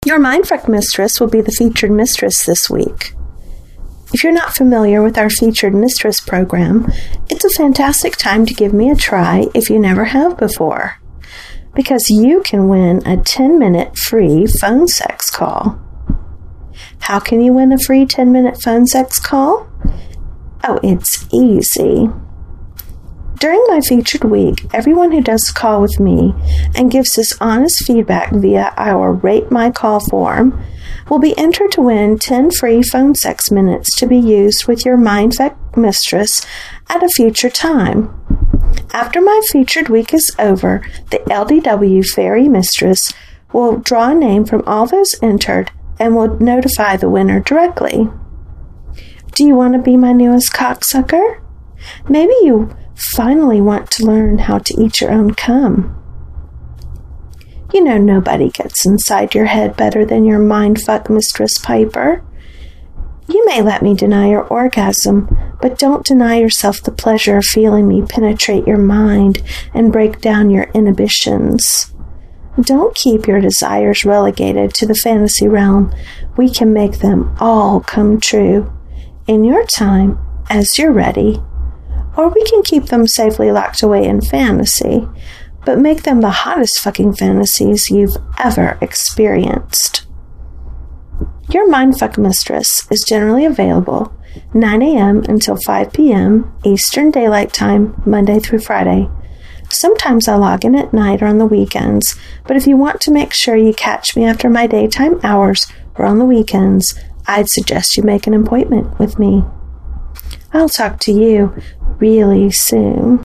Your Mindfuck Mistress will be the featured mistress this week. If you're not familiar with our featured mistress program, it's a fantastic time to give me a try if you never have before, because you can win a 10-minute free phone sex call. How can you win a free 10-minute phone sex call? Oh, it's easy. During my featured week, everyone who does a call with me and gives us honest feedback via our Rate My Call form will be entered to win 10 free phone sex minutes to be used with your Mindfuck mistress at a future time. After my featured week is over, the LDW Fairy Mistress will draw a name from all those entered and will notify the winner directly. Do you want to be my newest cocksucker? Maybe you finally want to learn how to eat your own cum. You know nobody gets inside your head better than your Mindfuck Mistress Piper. You may let me deny your orgasm, but don't deny yourself the pleasure of feeling me penetrate your mind and break down your inhibitions. Don't keep your desires relegated to the fantasy realm. We can make them all come true in your time as you're ready. Or we can keep them safely locked away in fantasy, but make them the hottest fucking fantasies you've ever experienced. Your Mindfuck Mistress is generally available 9 a.m. until 5 p.m. Eastern Daylight Time, Monday through Friday. Sometimes I log in at night or on the weekends, but if you want to make sure you catch me after my daytime hours or on the weekends, I'd suggest you make an appointment with me. I'll talk to you really soon.